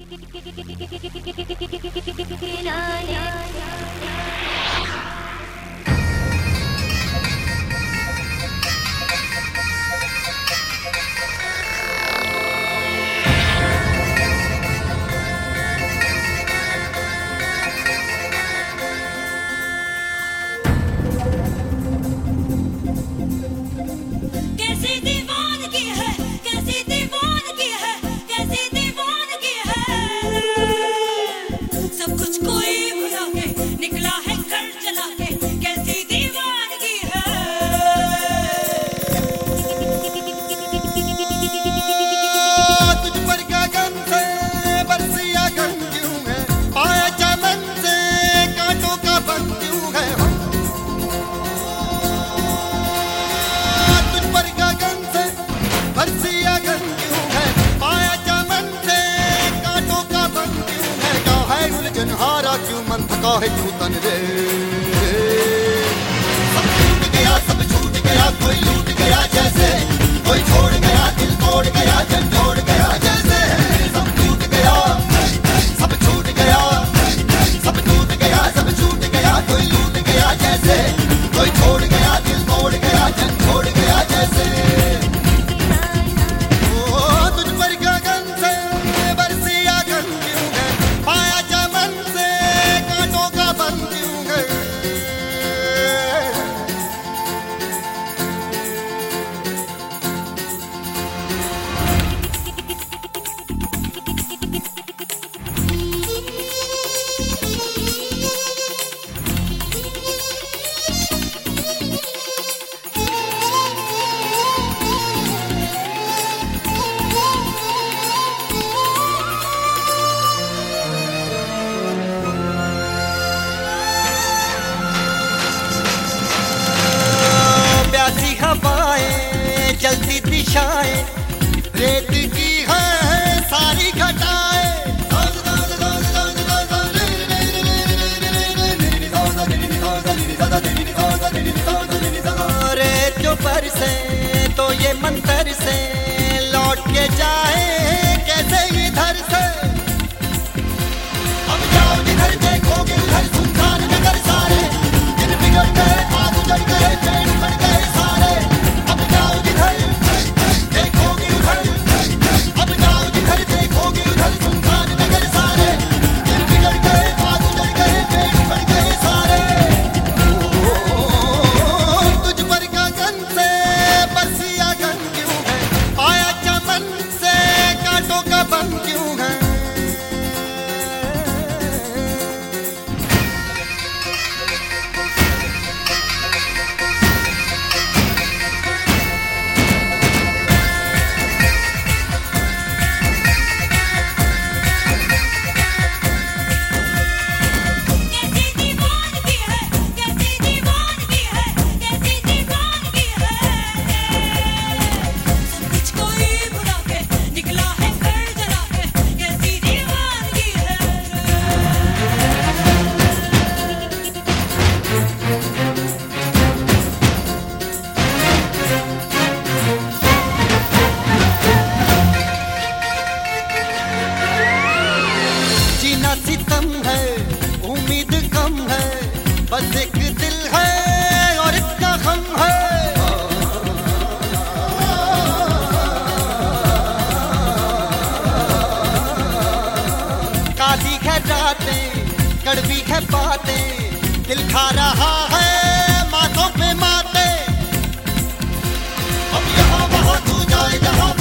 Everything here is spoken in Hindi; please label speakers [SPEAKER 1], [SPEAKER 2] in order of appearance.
[SPEAKER 1] क्यों मन थका है क्यों तन रे, सब छूट गया सब छूट गया, कोई लूट गया जैसे, कोई छोड़ गया दिल तोड़ गया, जन जोड़ गया जैसे, सब टूट गया सब छूट गया, सब टूट गया सब छूट गया, कोई लूट गया जैसे, कोई छोड़ गया दिल तोड़ गया, जन छोड़ गया जैसे। हवाएं जलती दिशाएं, रेत की है सारी घटाएं, रेत जो बरसे तो ये मंतर से लौट के जाए कैसे इधर से, अब जाओ जिधर देखोगे उधर सुनसान नगर सारे, दिन बिगड़ गए आग उजड़ गए पेड़ बढ़ गए सारे, अब जाओ जिधर देखोगे उधर, अब जाओ जिधर देखोगे उधर सुनसान नगर सारे, दिन बिगड़ गए आग उजड़ गए पेड़ बढ़ गए सारे। तुझ पर गगन से बरसिया गन क्यों है, आया चमन से कांटों का बन क्यों है, सितम है उम्मीद कम है, बस एक दिल है और इतना गम है, काली है रातें कड़वी है बातें, दिल खा रहा है माथों पे माते, अब यहाँ वहाँ तू जाए जहाँ